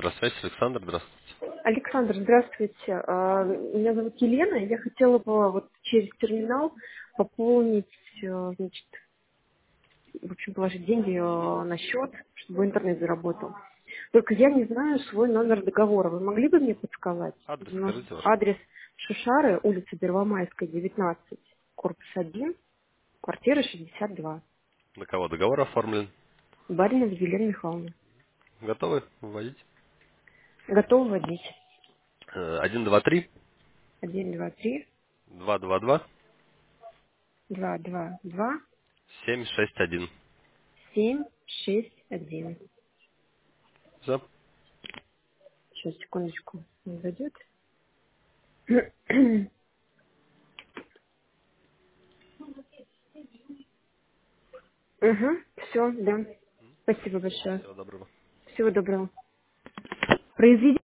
Электросвязь, Александр, здравствуйте. Александр, здравствуйте. Меня зовут Елена. Я хотела бы вот через терминал пополнить, значит, в общем, положить деньги на счет, чтобы интернет заработал. Только я не знаю свой номер договора. Вы могли бы мне подсказать? Адрес Это у нас скажите ваш. адрес Шушары, улица Первомайская, 19, корпус 1, квартира 62. На кого договор оформлен? Баринова Елена Михайловна. Готовы вводить? Готова вводить. 123 1, 2, 3, 222 2, 2, 2, 761. 7, 6, 1. Все? Сейчас, секундочку, он зайдет. Угу, все, да. Спасибо большое. Всего доброго. Всего доброго. Произведите